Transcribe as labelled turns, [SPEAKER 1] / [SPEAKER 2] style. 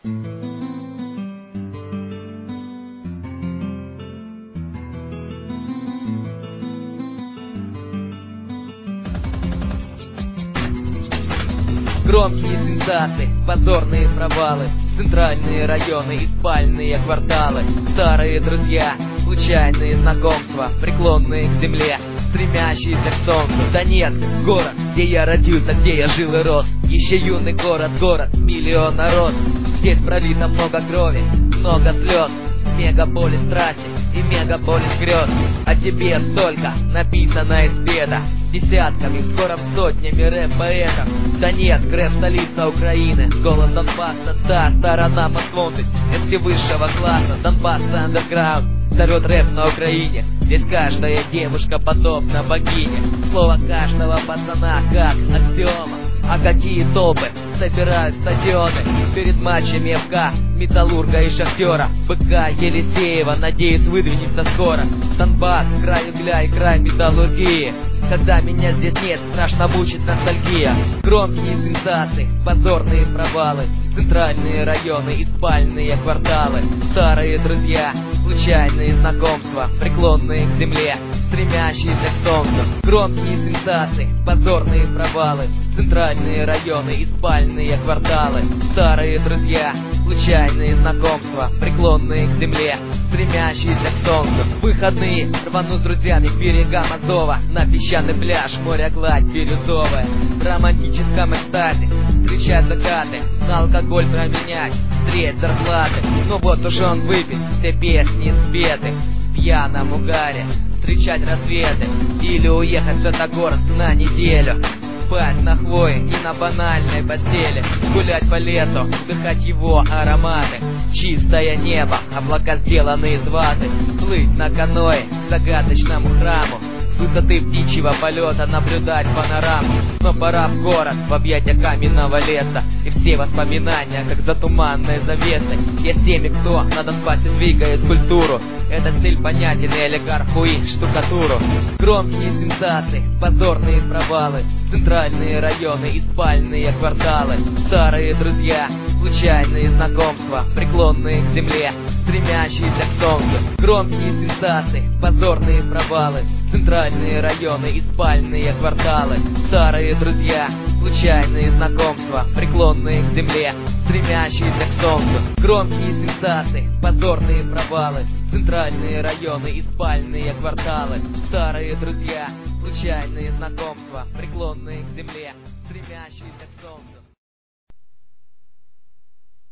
[SPEAKER 1] Громкие сенсации, позорные провалы, центральные районы и спальные кварталы, старые друзья, случайные знакомства, преклонные к земле, стремящиеся к солнцу. Донецк, город, где я родился, где я жил и рос. Еще юный город, миллион народ. Здесь пролито много крови, много слез, мегаполис страсти и мегаполис грез. О тебе столько написано из беда, десятками, скоро сотнями рэп-поэтов. Донецк, рэп-столица Украины, голос Донбасса, та сторона посмотрит. МС высшего класса, Донбасс андерграунд, зовет рэп на Украине. Здесь каждая девушка подобна богине. Слово каждого пацана как аксиома. А какие толпы собирают стадионы перед матчами ФК, Металлурга и Шахтера, БК Елисеева, надеюсь, выдвинется скоро. Донбасс, край угля и край металлургии. Когда меня здесь нет, страшно мучит ностальгия. Громкие сенсации, позорные провалы, центральные районы и спальные кварталы, старые друзья, случайные знакомства, преклонные к земле, стремящиеся к солнцу. Громкие сенсации, позорные провалы, центральные районы и спальные кварталы, старые друзья, случайные знакомства, преклонные к земле, стремящиеся к солнцу. Выходные рвану с друзьями к берегам Азова, на песчаный пляж, море гладь бирюзовая. В романтическом экстазе встречать закаты, на алкоголь променять, встреть зарплаты. Но вот уж он выпит, все песни спеты, в пьяном угаре встречать рассветы или уехать в Святогорск на неделю. Спать на хвое и на банальной постели, гулять по лесу, вдыхать его ароматы. Чистое небо, облака сделаны из ваты, плыть на каное к загадочному храму, с высоты птичьего полета наблюдать панораму. Но пора в город, в объятия каменного леса, и все воспоминания, как за туманной завесой. Я с теми, кто на Донбассе двигает культуру. Этот стиль понятен и олигарху и штукатуру. Громкие сенсации, позорные провалы, центральные районы и спальные кварталы, старые друзья, случайные знакомства, преклонные к земле, стремящиеся к солнцу. Громкие сенсации, позорные провалы, центральные районы и спальные кварталы, старые друзья, случайные знакомства, преклонные к земле, стремящиеся к солнцу. Громкие сенсации, позорные провалы, центральные районы и спальные кварталы, старые друзья, случайные знакомства, преклонные к земле, стремящиеся к солнцу.